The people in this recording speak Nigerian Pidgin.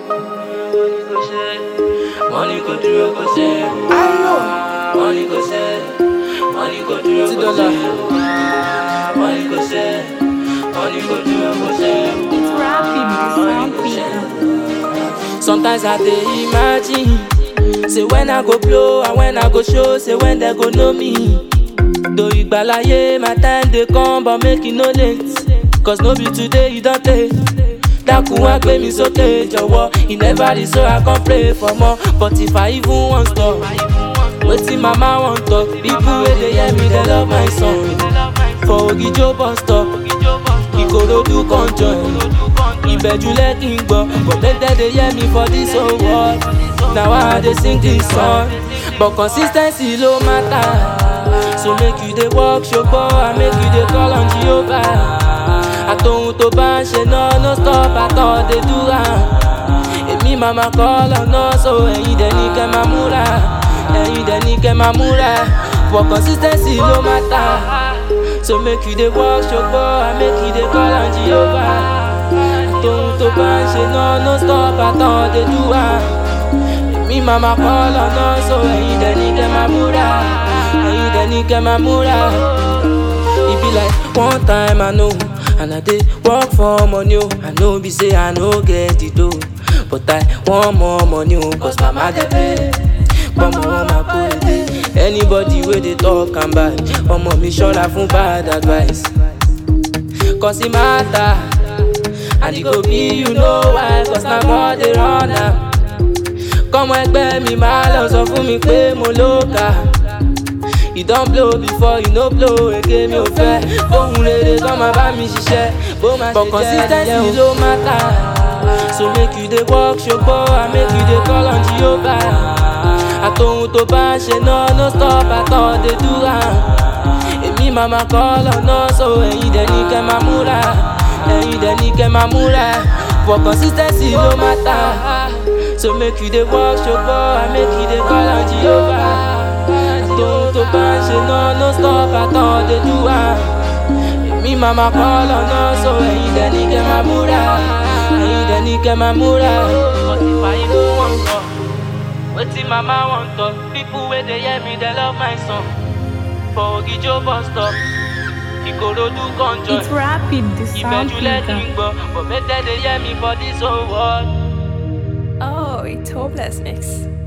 Money go through, go say. Money go say. Money go through, go say. Money go say. Money go through, go say. It's rapping, it's rapping. Sometimes I dey imagine, say when I go blow and when I go show, say when they go know me. Though igbalaye, my time dey come, but make it no late. Cause no be today you don't take. Dákun wá gbé mi sókè jọ̀wọ́, he never dey so I can pray for more. But if I even wan stop, wetin mama wan talk? People wey dey hear me dey love my song. For Ogijo bus stop, Ikorodu come join. Ìbẹ̀jú lẹ́kì ń gbọ́, but make dem dey hear me for this whole world. Na why I dey sing this song. But consistency ló matter. So make you dey work ṣogbọ́, and make you dey call on Jehovah. Àtòhun tó bá ń ṣe náà no stop àtọ̀ dey do am. Èmi màmá call ọ̀nà, so ẹ̀yin dẹ̀ ní kẹ́ máa múra. Ẹ̀yin dẹ̀ ní kẹ́ máa múra. But consistency ló matter. So make you dey work ṣogbọ́, and make you dey call on Jehovah. Àtòhun tó bá ń ṣe náà no stop àtọ̀ dey do am. Èmi màmá call ọ̀nà, so ẹ̀yin dẹ̀ ní kẹ́ máa múra. Ẹ̀yin dẹ̀ ní kẹ́ máa múra. E be like one time I know, and I dey work for money, oh. I know be say I no get it, oh. But I want more money, oh. Cause mama dey pay, but mama go dey. Anybody wey dey talk am bad, ọmọ mi ṣọ́ra fún bad advice. Cause it matter, and it go be you know why. Cause na God dey run am. Kọ́mọ ẹgbẹ́ mi máa lọ sọ fún mi pé mo lóka. You don blow before, you no blow again, mi ò fẹ́. Ohun rere kọ́ máa bá mi ṣiṣẹ́, bó máa ṣe jẹ́ nìyẹn o. But consistency ló matter. So make you dey work ṣogbọ́, and make you dey call on Jehovah. Àtòhun tó bá ń ṣe náà no stop àtọ̀ dey do am. Èmi màmá call ọ̀nà, so ẹ̀yin dẹ̀ ní kẹ́ máa múra. Ẹ̀yin dẹ̀ ní kẹ́ máa múra. But consistency ló matter. So make you dey work ṣogbọ́, and make you dey call on Jehovah. Àtòhun tó bá ń ṣe náà no stop àtọ̀ dey do am. Èmi màmá call ọ̀nà, so ẹ̀yin dẹ̀ ní kẹ́ máa múra. Ẹ̀yin dẹ̀ ní kẹ́ máa múra. But if I even wan talk, wetin mama wan talk? People wey dey hear me dey love my song. For Ogijo bus stop, Ikorodu come join. It's rapping, the sound Ìbẹ̀jú lẹ́kì ń gbọ́, but make dem dey hear me for this whole world. Oh, it's hopeless mix.